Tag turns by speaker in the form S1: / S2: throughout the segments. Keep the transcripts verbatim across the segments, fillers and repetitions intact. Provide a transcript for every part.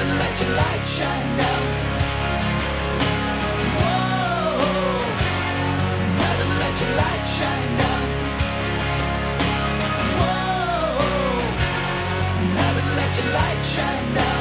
S1: Heaven, let your light shine down. Whoa. Heaven, let your light shine down. Whoa. Heaven, let your light shine down.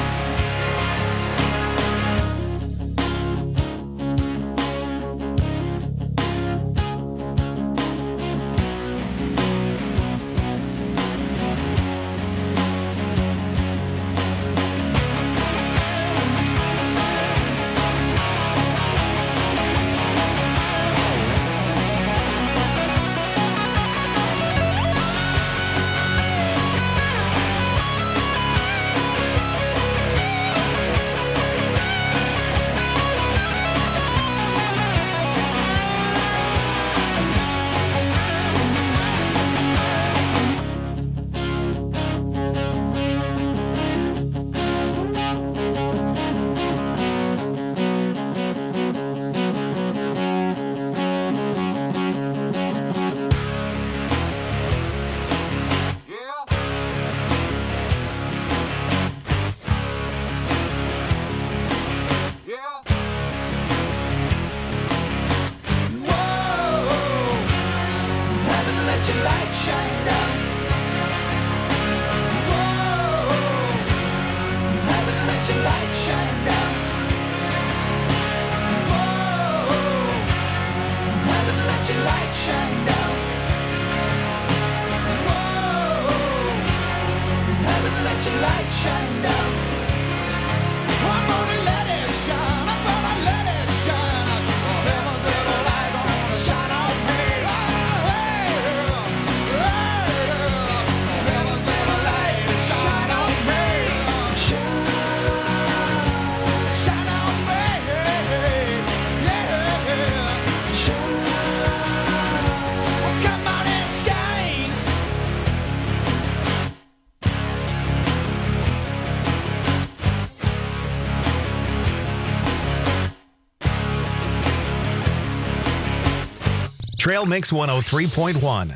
S2: Trail Mix one oh three point one.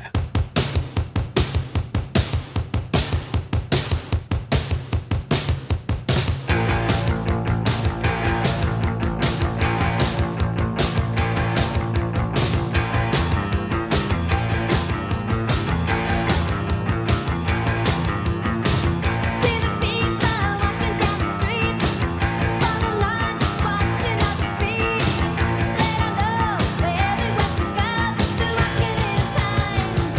S3: Let her know where they went to go, the rockin' in time.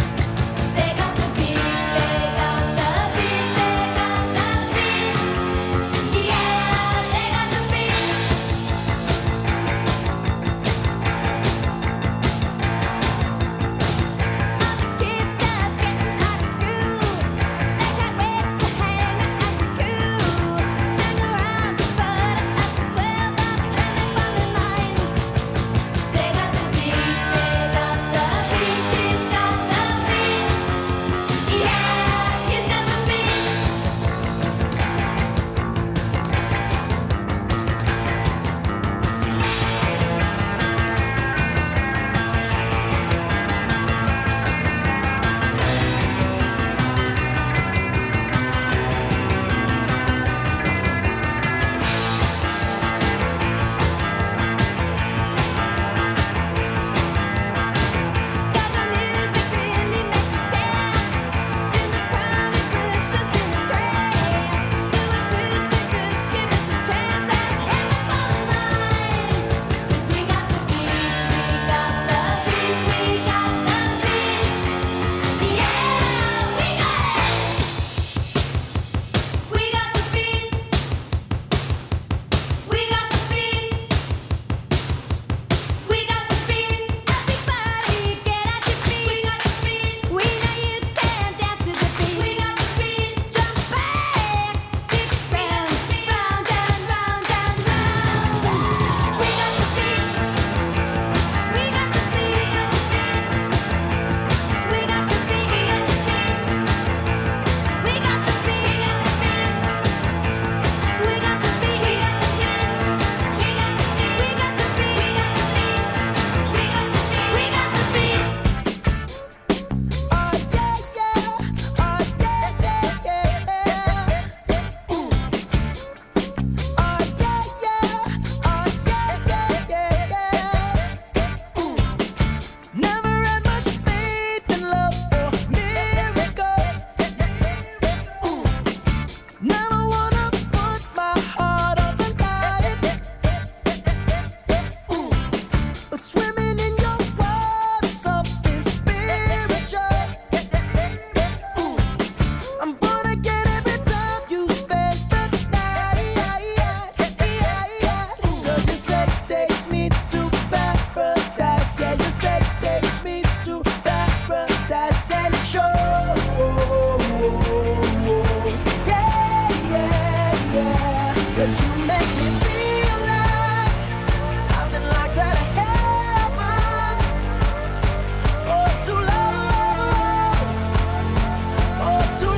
S1: 'Cause you make me feel like I've been locked out of heaven for too long, for too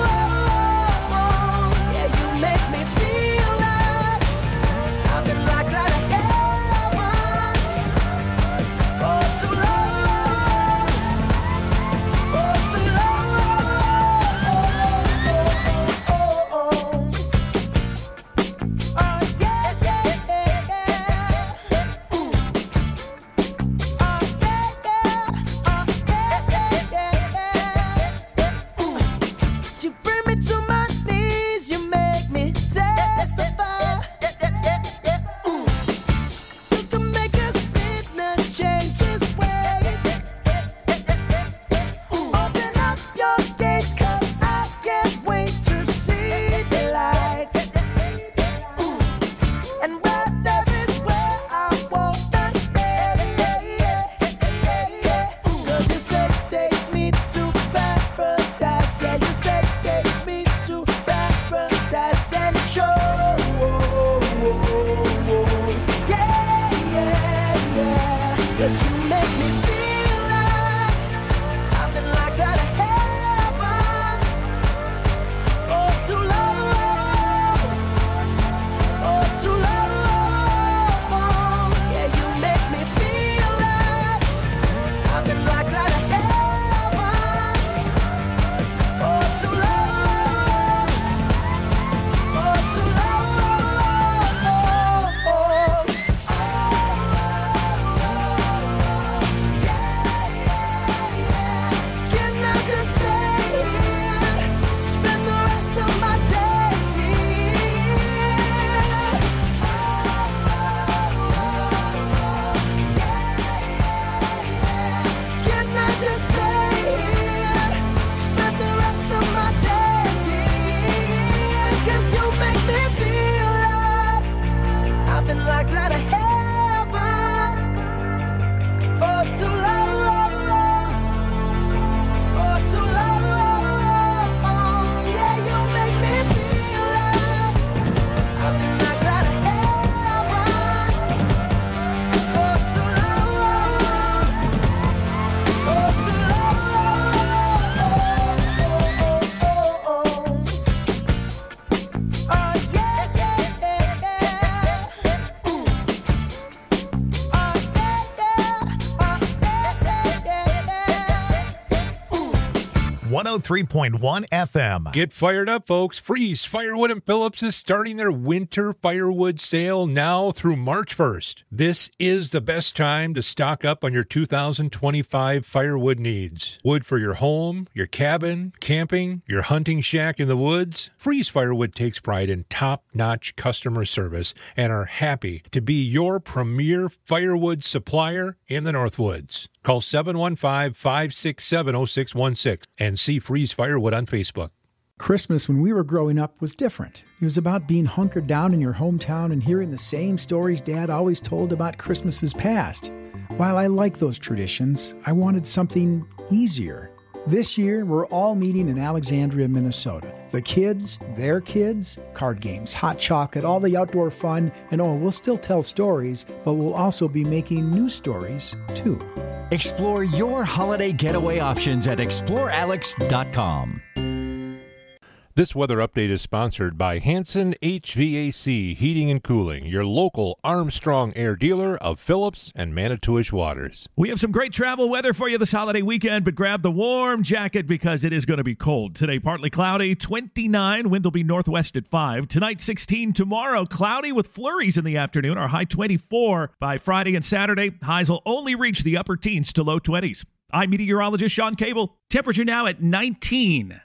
S1: long. Yeah, you make me feel like I've been locked out of heaven for too long, for too long. Oh, oh, oh. Oh, yeah, yeah, yeah, yeah. Ooh. Oh, yeah, yeah. Oh, yeah, yeah, yeah, yeah. Ooh. You bring me to my knees, you make me testify. Ooh. You can make a sinner change his ways. Ooh. Open up your gates, 'cause I can't wait to see the light. Ooh. And where there is where I wanna stay. Ooh. 'Cause your sex takes me to paradise. Yeah, your sex takes me to paradise and it shows. Yeah, yeah, yeah. 'Cause you make me feel like I've been locked out of heaven for too long, for too long. Yeah, you make me feel like I've been locked out of heaven for too long, for too long. Can I just stay here, spend the rest of my days here? Can I just stay here, spend the rest of my days here? 'Cause you make me feel like I've been locked out of heaven for too long. For too long, yeah, you make me feel like I've been locked out of heaven for too long, for too long. Oh, yeah, yeah, yeah, yeah. Ooh. Oh, yeah, yeah. Oh, yeah, yeah, yeah. Ooh.
S2: one oh three point one F M.
S3: Get fired up, folks. Freeze Firewood and Phillips is starting their winter firewood sale now through March first. This is the best time to stock up on your two thousand twenty-five firewood needs. Wood for your home, your cabin, camping, your hunting shack in the woods. Freeze Firewood takes pride in top-notch customer service and are happy to be your premier firewood supplier in the Northwoods. Call seven one five, five six seven, oh six one six and see Freeze Firewood on Facebook.
S4: Christmas when we were growing up was different. It was about being hunkered down in your hometown and hearing the same stories Dad always told about Christmases past. While I like those traditions, I wanted something easier. This year, we're all meeting in Alexandria, Minnesota. The kids, their kids, card games, hot chocolate, all the outdoor fun, and oh, we'll still tell stories, but we'll also be making new stories, too.
S5: Explore your holiday getaway options at explore alex dot com.
S3: This weather update is sponsored by Hanson H V A C Heating and Cooling, your local Armstrong Air dealer of Phillips and Manitowish Waters.
S6: We have some great travel weather for you this holiday weekend, but grab the warm jacket because it is going to be cold. Today, partly cloudy, twenty-nine. Wind will be northwest at five. Tonight, sixteen. Tomorrow, cloudy with flurries in the afternoon. Our high twenty-four. By Friday and Saturday, highs will only reach the upper teens to low twenties. I'm meteorologist Sean Cable. Temperature now at nineteen.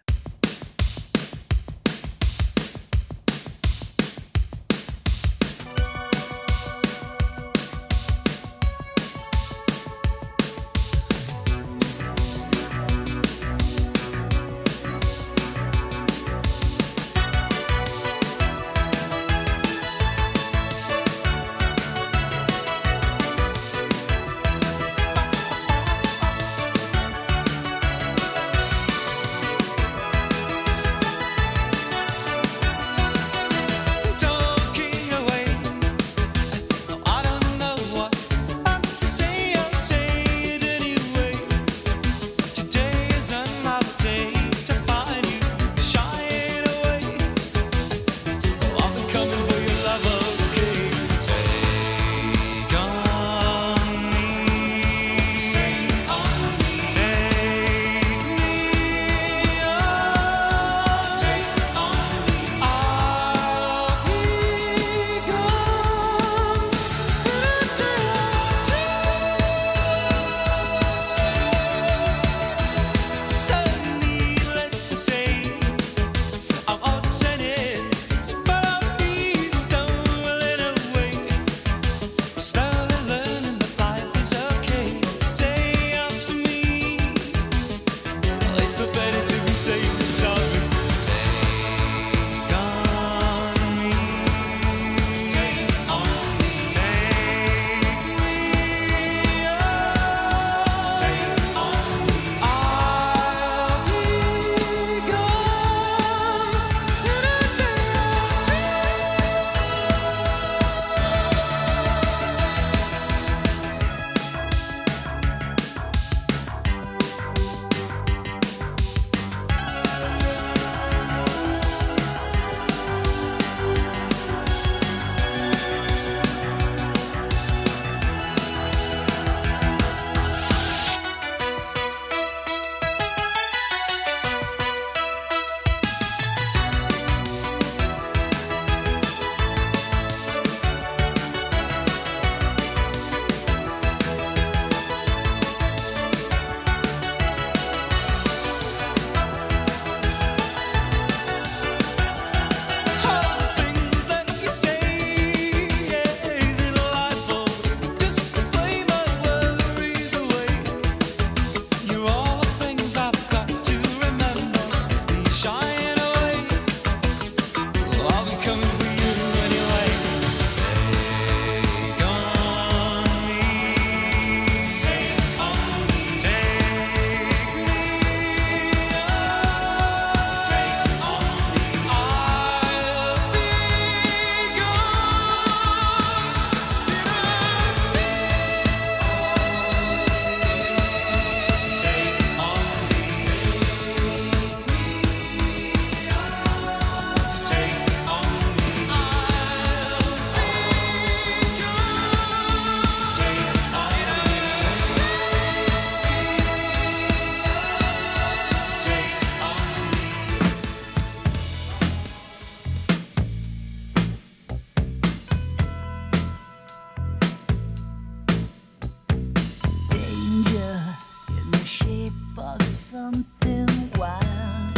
S1: something wild.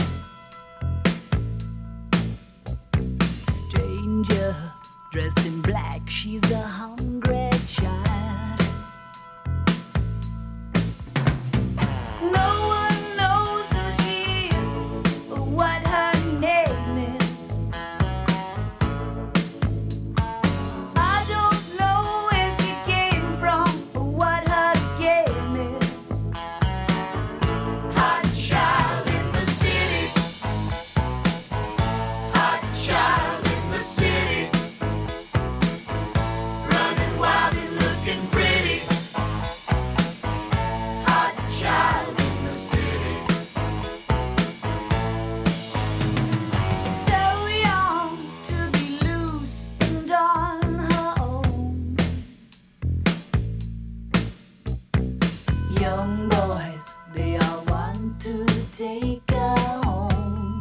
S1: Stranger dressed in black, she's a hungry child. No one knows who she is or what her name is. I don't know where she came from or what her game is. Hot child in the city. Hot child in the city. Running wild and looking pretty. Hot child in the city. So young to be loose and on her own. Young boys, they all want to take her home.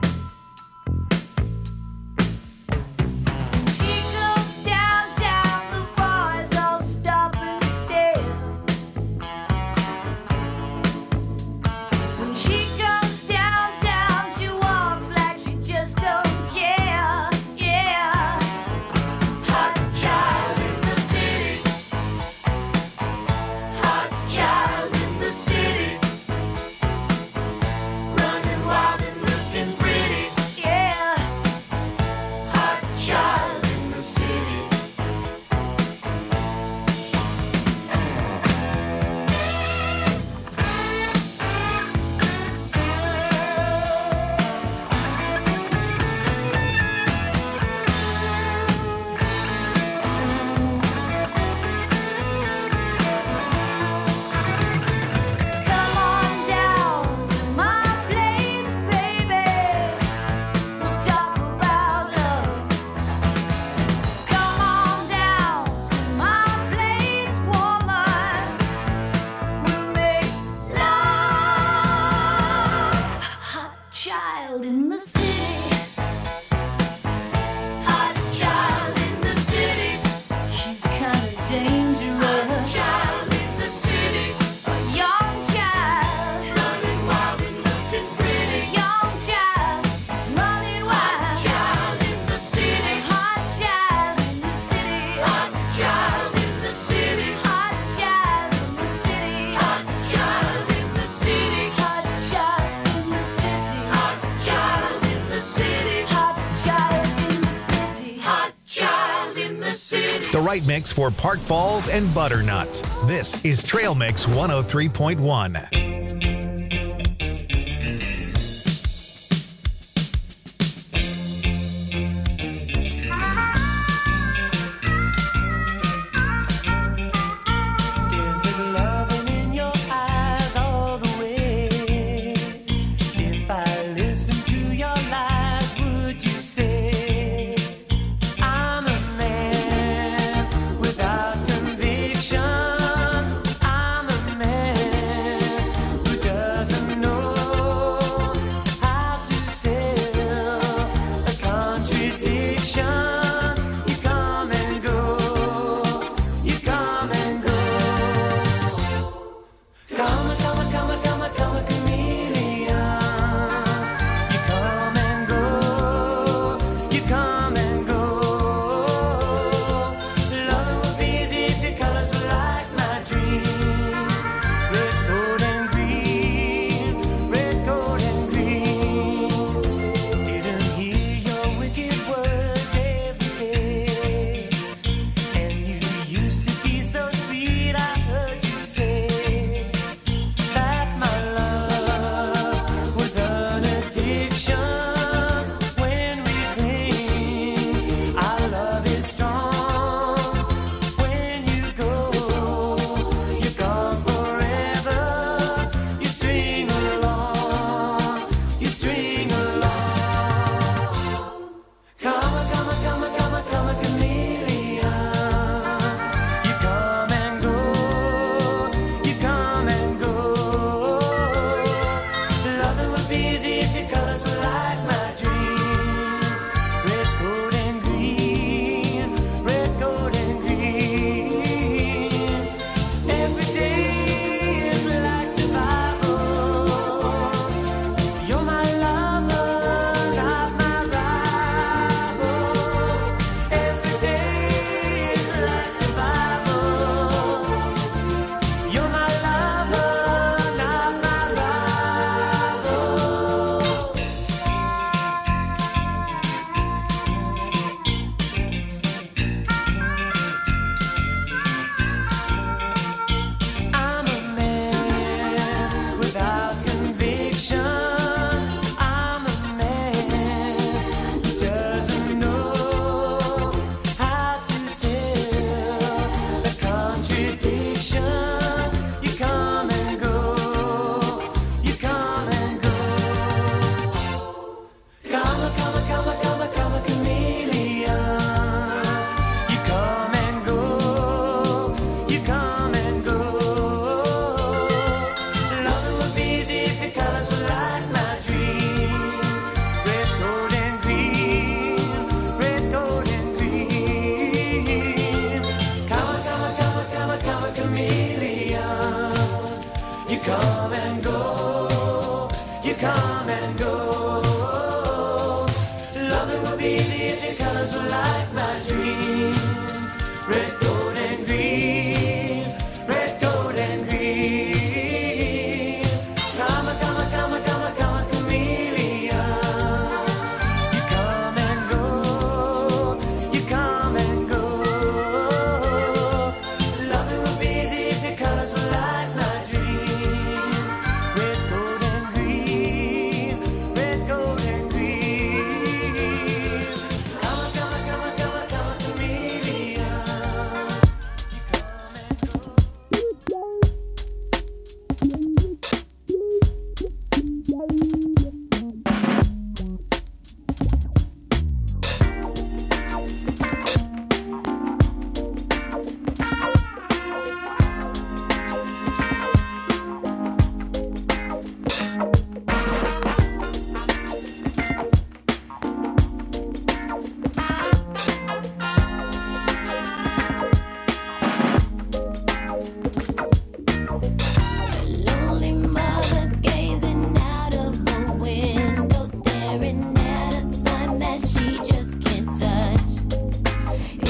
S1: When she goes downtown, the boys all stop and stare. When she goes downtown, she walks like she just don't care. Yeah. Hot child in the city. Hot child in the city. Running wild and looking pretty. Yeah. Hot child in the city. Come on down to my place, baby. We'll talk about love. Come on down to my place, woman. We'll make love. Hot child in the city. Hot child in the city. She's kinda dangerous. Hot child in the city. A young child. Running wild and looking pretty. Young child. Running wild. Hot child in the city. Hot child in the city. Hot child in the city. Hot child in the city. Hot child in the city. Hot child in the city. Hot child in the city. Hot child in the city. Hot child in the city.
S2: The right mix for Park Falls and Butternut. This is Trail Mix one oh three point one.
S7: There's little loving in your eyes all the way. If I listen to your lies, would you say I'm a man without conviction? I'm a man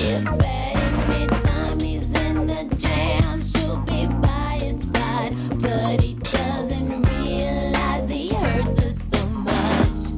S8: If at any time he's in a jam, she'll be by his side. But he doesn't realize he hurts her so much.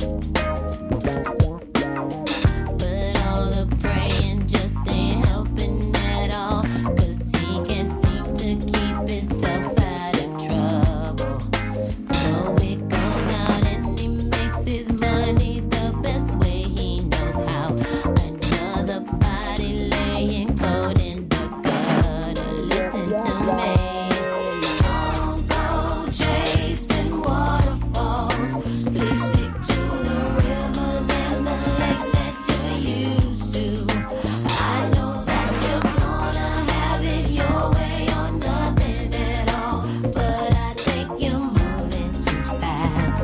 S8: But all the praying just ain't helping at all, 'cause he can't seem to keep himself out of trouble. So he goes out and he makes his money the best way he knows how. Another body laying cold in the gutter. Listen to me. Don't go chasing waterfalls. Please stick to the rivers and the lakes that you're used to. I know that you're gonna have it your way or nothing at all, but I think you're moving too fast.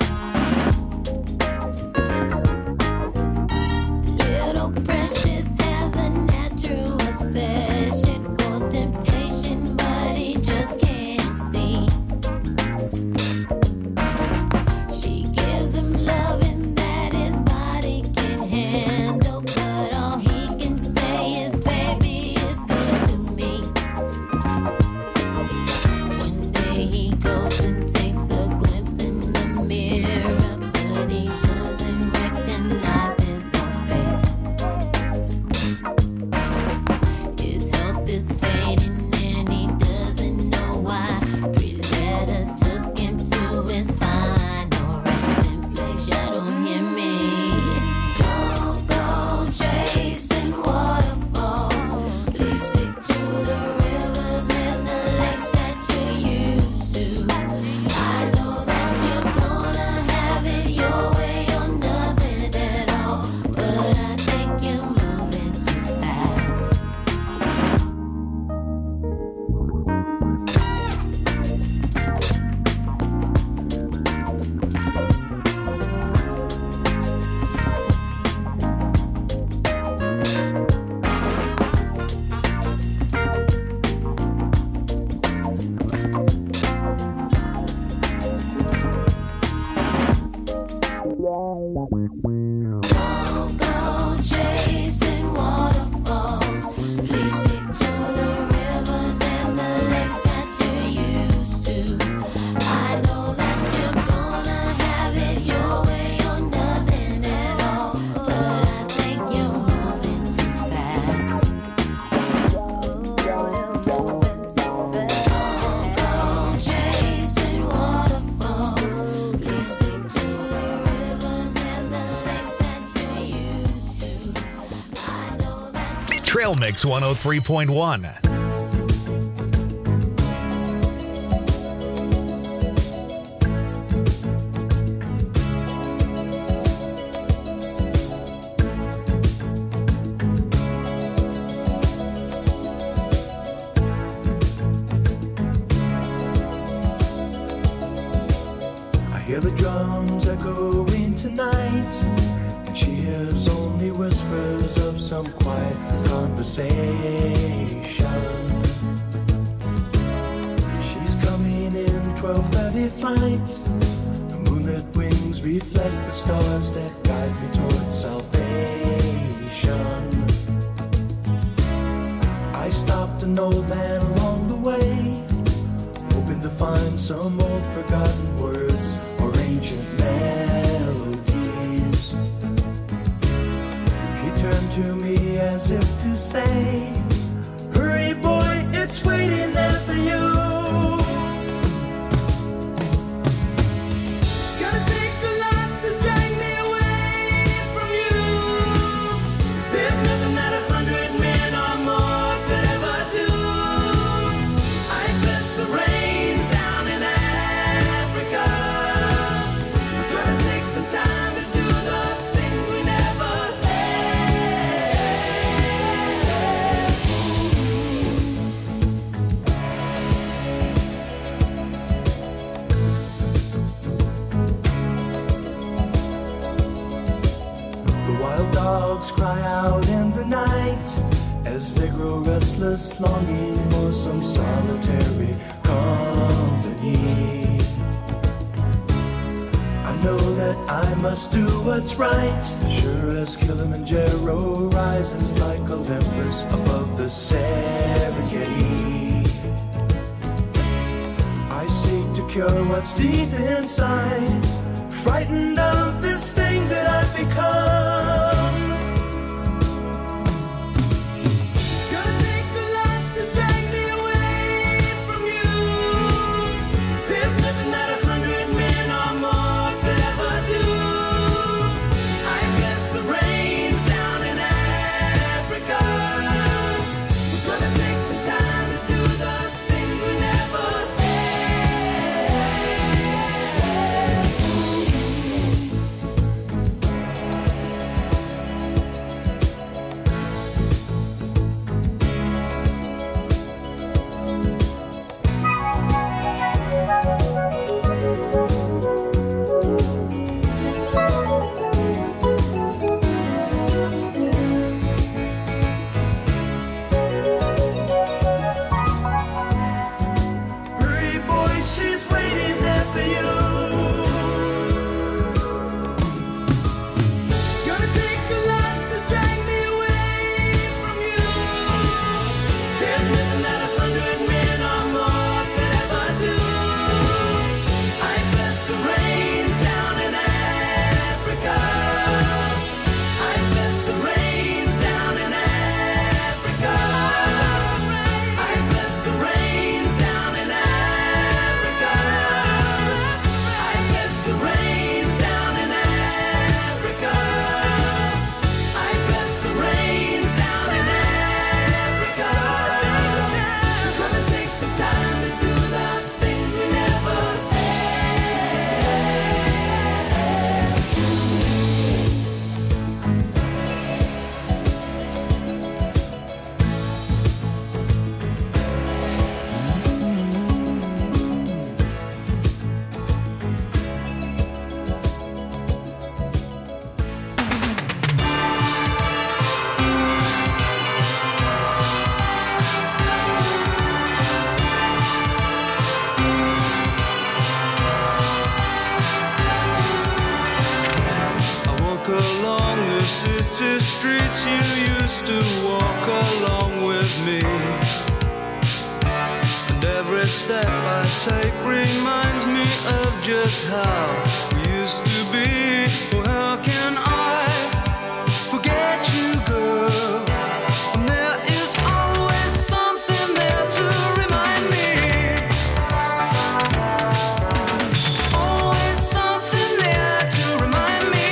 S8: Little Precious has a natural obsession for temptation, but he just can't see. She gives him loving that his body can handle, but all he can say is, baby, it's good to me. One day he goes and takes a glimpse in the mirror, but he doesn't recognize his own face. His health is fading and he doesn't know why. Three letters took him to his final resting place. You don't hear me. Don't go chasing waterfalls. Please stick to the rivers and the lakes that you're used to. I know that you're gonna have it your way or nothing at all, but I think you're moving too fast. Don't go chasing waterfalls. Please stick to the rivers and the lakes that you're used to. I know that you're gonna have it your way or nothing at all, but I think you're moving too fast. Don't go chasing waterfalls. Please stick to the rivers and the lakes that you're used to. I know that.
S2: Trail Mix one oh three point one.
S9: I hear the drums echoing tonight, and she hears only whispers of some quiet conversation. She's coming in twelve thirty flight. The moonlit wings reflect the stars that guide me towards salvation. I stopped an old man along the way, hoping to find some old forgotten words or ancient melodies. He turned to me as if to say, hurry boy, it's waiting there for you. Gotta take a lot to drag me away from you. There's nothing that a hundred men or more could ever do. I put some rains down in Africa. We're gonna take some time to do the things we never The wild dogs cry out in the night as they grow restless, longing for some solitary company. I know that I must do what's right. Sure as Kilimanjaro rises like Olympus above the Serengeti, I seek to cure what's deep inside, frightened of this thing that I've become. It's gonna take a lot to drag me away from you. There's nothing that a hundred men or more could ever do. I guess the rain's down in Africa. We're gonna take some time to do the things we never Hurry, boy, she's waiting there for you. It's gonna take a lot to drag me away from you. There's nothing that a hundred men or more could ever do. I guess the rain's down in Africa. I guess the rain's down in Africa. I guess the rain's down in Africa. I guess the rain's down in Africa. I guess the rain's down in Africa. We're gonna take some time to do the things we never I walk along the city streets you used to walk along with me. And every step I take reminds me of just how we used to be. Oh, how can I forget you, girl? And there is always something there to remind me. Always something there to remind me.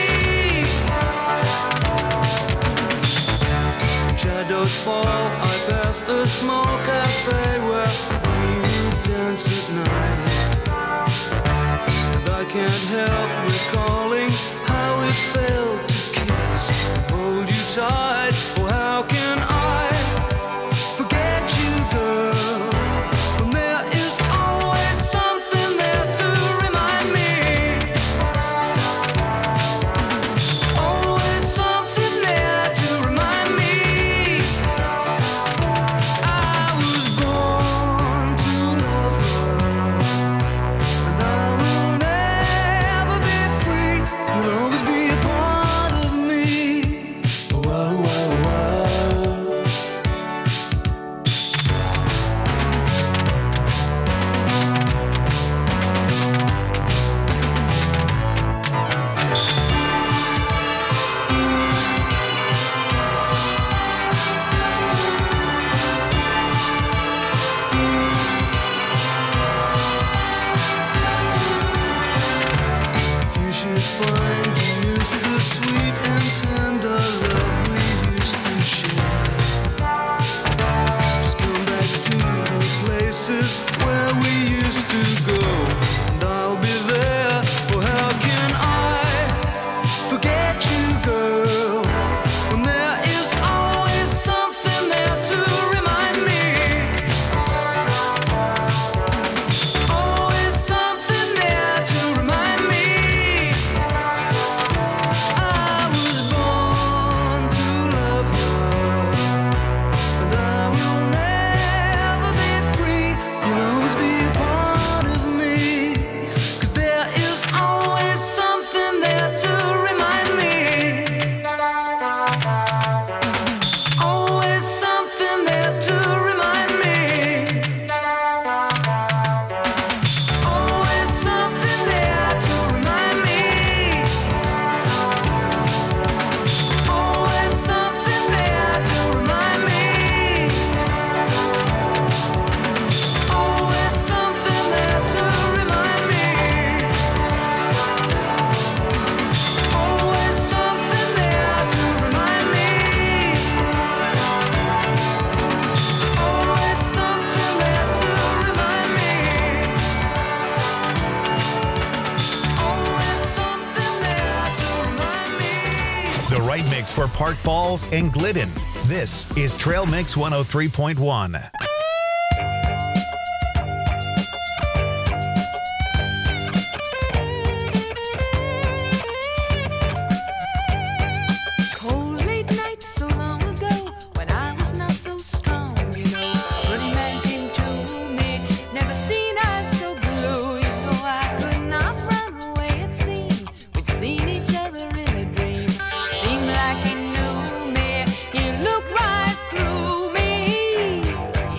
S9: Shadows fall, I pass a small cafe where we dance at night. And I can't help recalling how it felt to kiss and hold you tight. Oh, how can I forget you, girl? When there is always something there to remind me. Always something there to remind me. I was born to love her, and I will never be free. You'll always be a part of me. Oh, oh, oh,
S2: mix for Park Falls and Glidden. This is Trail Mix one oh three point one.
S10: Cold late nights so long ago when I was not so strong, you know. Pretty man came to me, never seen eyes so blue. You know I could not run away, it seemed. We'd seen each other in a dream. Seemed like he knew me, he looked right through me.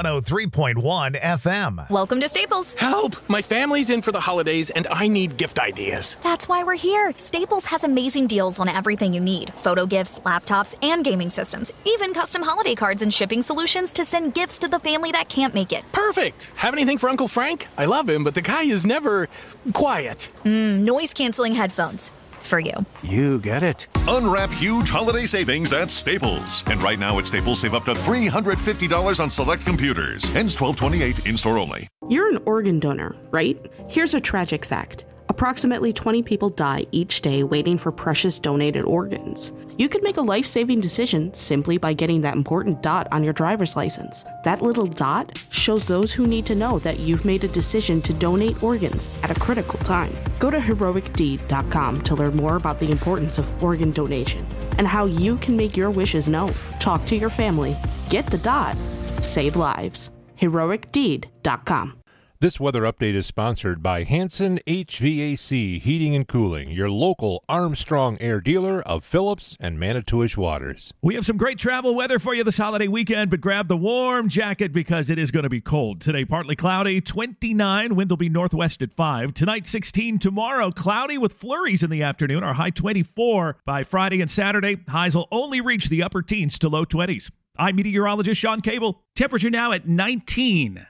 S2: one oh three point one F M.
S11: Welcome to Staples.
S12: Help! My family's in for the holidays and I need gift ideas.
S11: That's why we're here. Staples has amazing deals on everything you need. Photo gifts, laptops, and gaming systems. Even custom holiday cards and shipping solutions to send gifts to the family that can't make it.
S12: Perfect! Have anything for Uncle Frank? I love him, but the guy is never quiet.
S11: Mm, noise-canceling headphones. For you.
S12: You get it.
S13: Unwrap huge holiday savings at Staples. And right now at Staples, save up to three hundred fifty dollars on select computers. Ends twelve twenty-eight, in-store only.
S14: You're an organ donor, right? Here's a tragic fact. Approximately twenty people die each day waiting for precious donated organs. You could make a life-saving decision simply by getting that important dot on your driver's license. That little dot shows those who need to know that you've made a decision to donate organs at a critical time. Go to heroic deed dot com to learn more about the importance of organ donation and how you can make your wishes known. Talk to your family. Get the dot. Save lives. heroic deed dot com.
S3: This weather update is sponsored by Hanson H V A C Heating and Cooling, your local Armstrong Air dealer of Phillips and Manitowish Waters.
S6: We have some great travel weather for you this holiday weekend, but grab the warm jacket because it is going to be cold. Today, partly cloudy, twenty-nine. Wind will be northwest at five. Tonight, sixteen. Tomorrow, cloudy with flurries in the afternoon. Our high twenty-four. By Friday and Saturday, highs will only reach the upper teens to low twenties. I'm meteorologist Sean Cable. Temperature now at nineteen.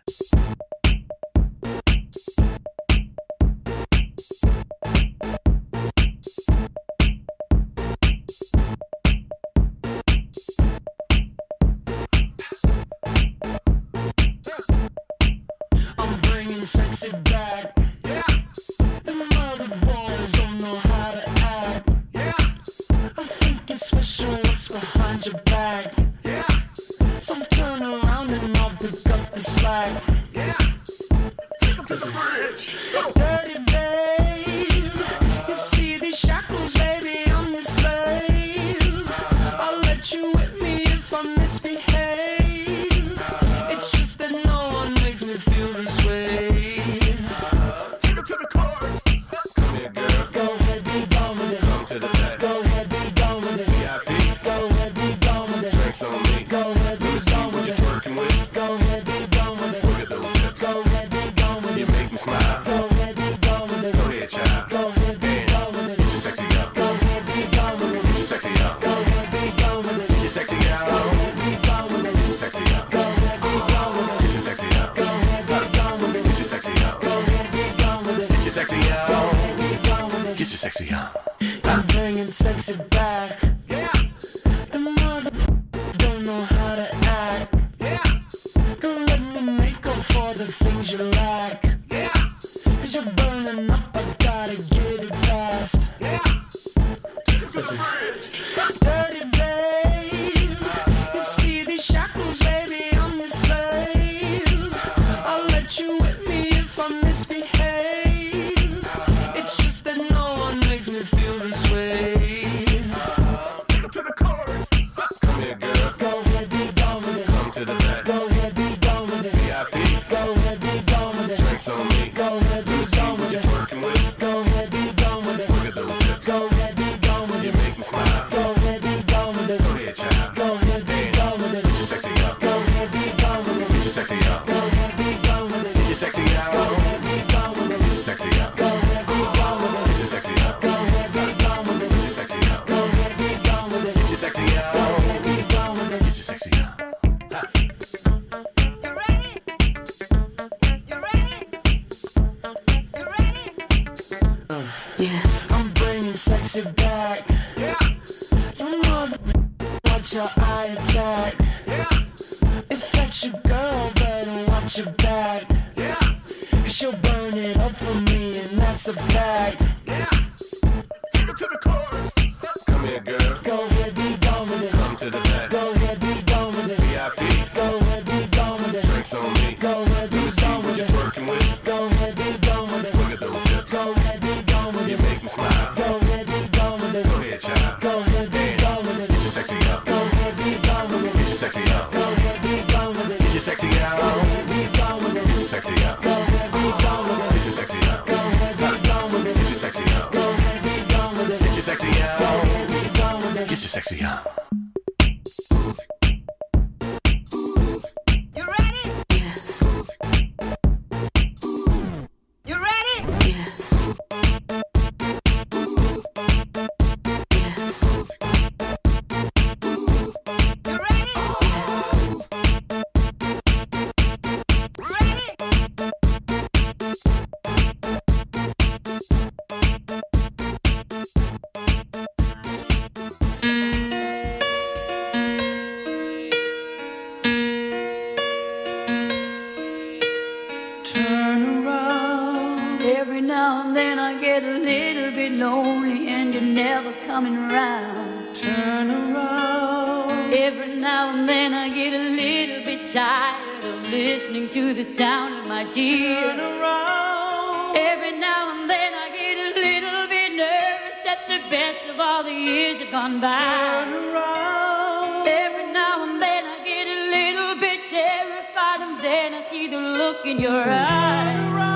S9: I'm bringing sexy back. Yeah. The mother boys don't know how to act. Yeah. I think it's special what's behind your back. Yeah. So turn around and I'll pick up the slack. Yeah. Take up to the bridge. Dirty babe. You see these shackles, baby, I'm your slave. I'll let you whip me if I misbehave. It's just that no one makes me feel this way. Take her to the chorus. Come here, girl. Go ahead, be gone with it. Come to the back. Go ahead, be gone with it. V I P. Go ahead, be gone with it. Drinks on me. Go ahead, be gone with it. Working with. Go ahead, be gone with it. Look at those hips. Go ahead, be gone with it. You make me smile. Go ahead, be gone with it. Go ahead, child. Go ahead, be gone with it. Get your sexy up. Go ahead, be gone with it. Get your sexy up. Go ahead, be gone with it. Get your sexy up. Go ahead, be gone with it. Get your sexy up. Go ahead, be gone with it. Get your sexy up. Go ahead, be gone with it. Get your sexy up. Go ahead, be gone with it. Get your sexy up. Go ahead, be gone with it. Get your sexy up. I'm bringing sexy back. Yeah. The mother don't know how to act. Yeah. Don't let me make up for the things you lack. Yeah. Cause you're burning up, I gotta get it fast. Yeah. Listen. Dirty babe. You see these shackles, baby, I'm your slave. I'll let you whip me if I misbehave. It's just that no one makes me feel this way. Take 'em to the chorus. Come here, girl. Go ahead, be gone with it. Come to the back. Go ahead, be gone with it. V I P. Go ahead, be gone with it. Drinks on me. Go ahead, be gone with it. Working with. Go ahead, be gone with it. Look at those hips. Go ahead, be gone with it. You make me smile. Go ahead, be gone with it. Go ahead, child. Go ahead, be gone with it. Get your sexy up. Go ahead, be gone with it. Get your sexy up. Go ahead, be gone with it. Get your sexy up. Go ahead, be gone with it. Get your sexy up. Go ahead, be gone with it. Get your sexy up. Go ahead, be gone with it. Get your sexy up. Go ahead, be gone with it. Get your sexy up. Go ahead, be gone with it. Get your sexy up. Uh, yeah, I'm bringing sexy back. Yeah, you mother, watch your eye attack. Yeah, if that's your girl, better watch your back. Yeah, cause she'll burn it up for me, and that's a fact. Yeah, take her to the chorus. Come here, girl. Go ahead, be gone with it. Come to the back. Go ahead, be gone with it. V I P. Go ahead, be gone with it. Drinks on me. Go ahead, be gone with it. Working with. Go ahead, be gone with it. Look at those hips. Go ahead, be gone with it. You make me smile. Go ahead, be gone with it. Go ahead, child. Go ahead, be gone with it. Get your sexy up. Go ahead, be gone with it. Get your sexy up. Go ahead, be gone with it. Get your sexy up. Go ahead, be gone with it. Get your sexy up. Go ahead, be gone with it. Get your sexy up. Go ahead, be gone with it. Get your sexy up. Go ahead, be gone with it. Get your sexy up. Go ahead, be gone with it. Get your sexy up. You ready?
S15: Every now and then I get a little bit lonely and you're never coming around. Turn around. Every now and then I get a little bit tired of listening to the sound of my tears. Turn around. Every now and then I get a little bit nervous that the best of all the years have gone by. Turn around. Every now and then I get a little bit terrified and then I see the look in your eyes. Turn around.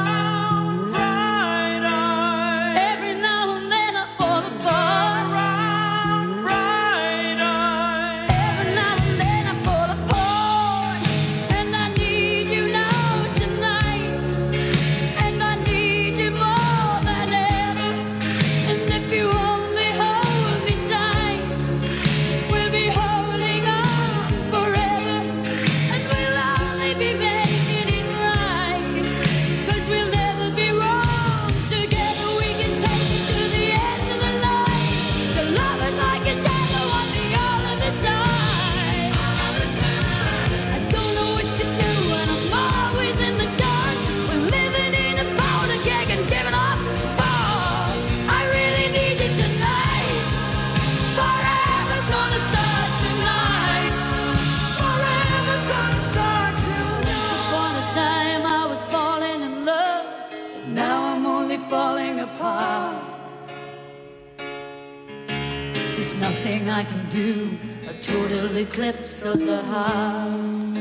S15: Nothing I can do, a total eclipse of the heart.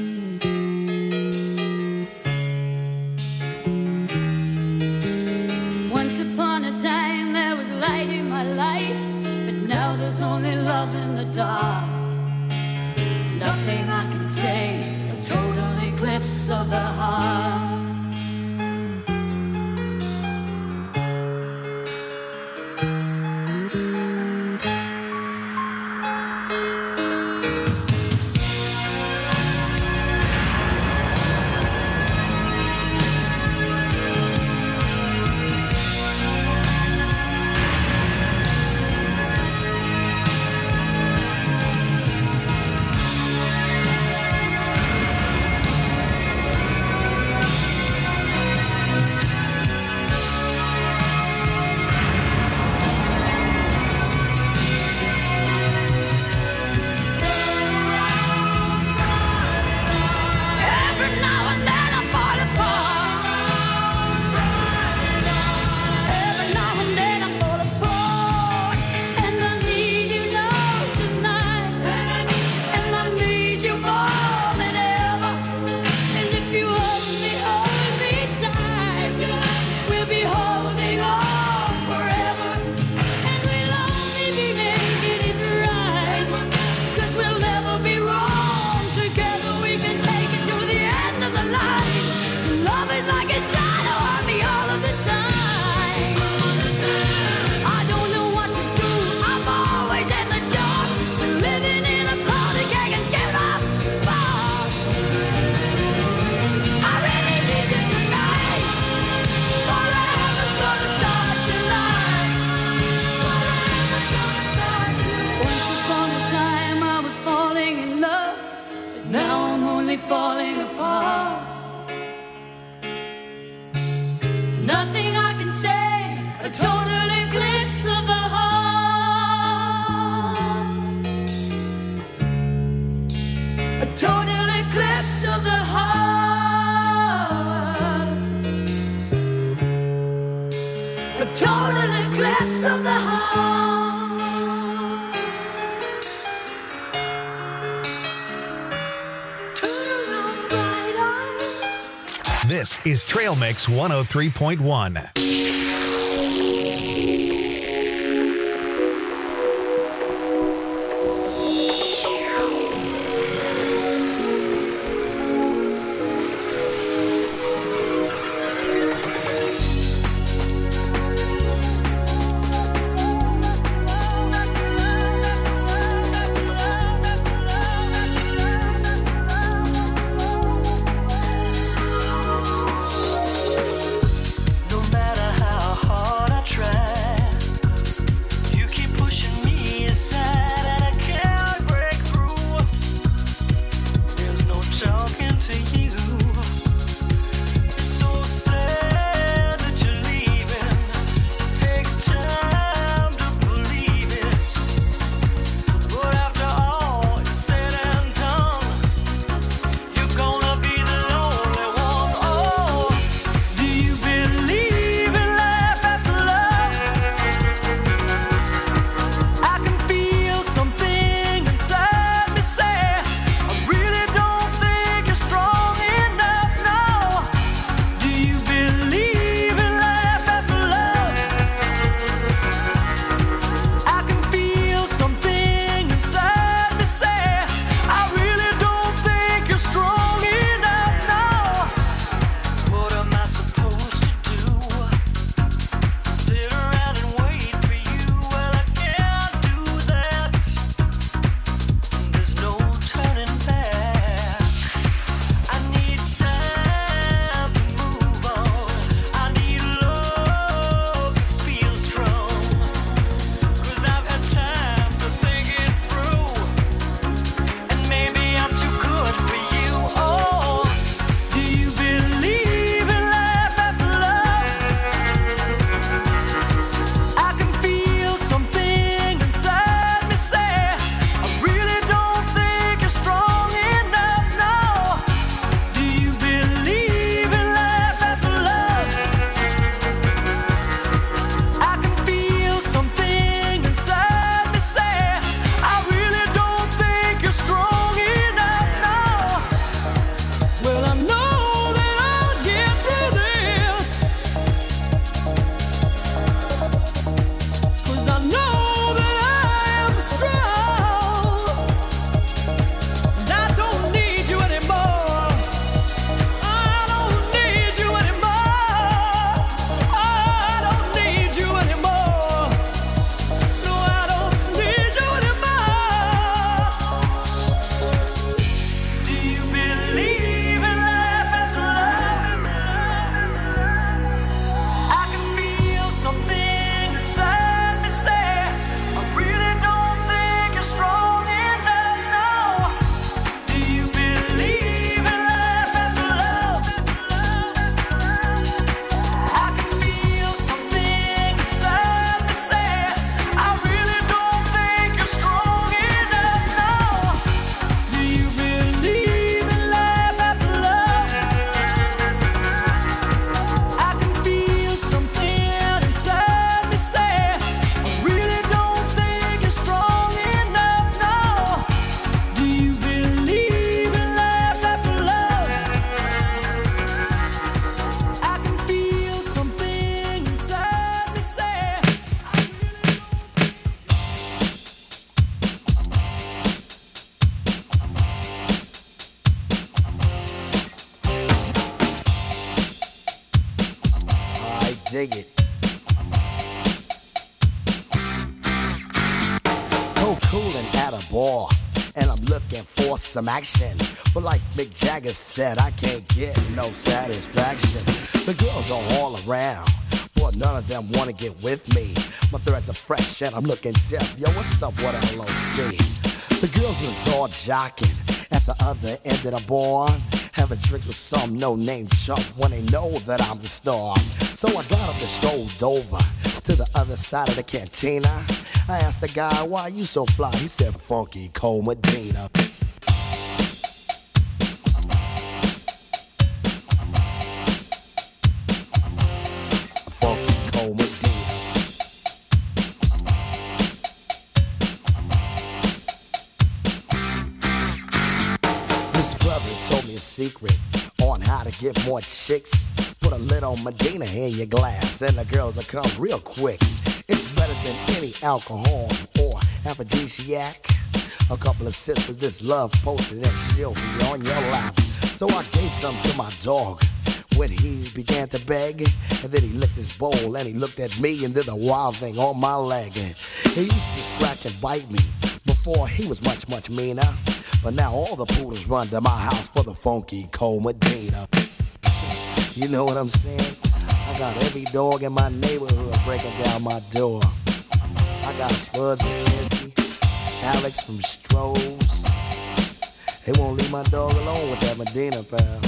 S15: Once upon a time there was light in my life, but now there's only love in the dark. Nothing I can say, a total eclipse of the heart.
S2: This is Trail Mix one oh three point one.
S9: No matter
S16: dig it. Cold coolin' at a bar, and I'm looking for some action. But like Mick Jagger said, I can't get no satisfaction. The girls are all around, but none of them wanna get with me. My threads are fresh and I'm looking deaf. Yo, what's up with L O C? The girls was all jocking at the other end of the bar, having drinks with some no-name chump when they know that I'm the star. So I got up and strolled over to the other side of the cantina. I asked the guy, why you so fly? He said, Funky Cole Medina. Funky Cole Medina. This brother told me a secret on how to get more chicks. Put a little Medina in your glass and the girls will come real quick. It's better than any alcohol or aphrodisiac. A couple of sips of this love potion and she'll be on your lap. So I gave some to my dog when he began to beg. And then he licked his bowl and he looked at me and did a wild thing on my leg. He used to scratch and bite me before he was much, much meaner. But now all the poodles run to my house for the Funky Cole Medina. You know what I'm saying? I got every dog in my neighborhood breaking down my door. I got Spuds McKenzie, Alex from Strohs. They won't leave my dog alone with that Medina, pal.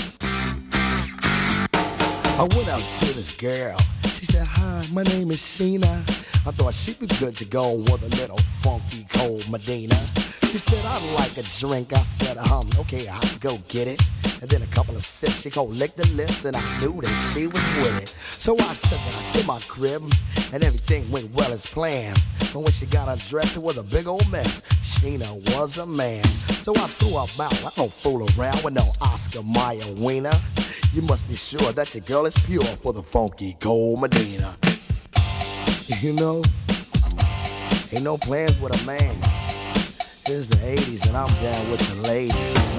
S16: I went out to this girl. She said, hi, my name is Sheena. I thought she'd be good to go with a little Funky Cole Medina. She said, I'd like a drink. I said, um, okay, I'll go get it. And then a couple of sips, she gon' lick the lips, and I knew that she was with it. So I took her to my crib, and everything went well as planned. But when she got undressed, it was a big old mess. Sheena was a man. So I threw her out. I don't fool around with no Oscar Mayer wiener. You must be sure that your girl is pure for the Funky Cole Medina. You know, ain't no plans with a man. It's the eighties and I'm down with the ladies, you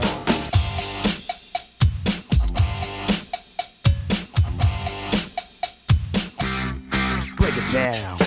S16: know. Break it down.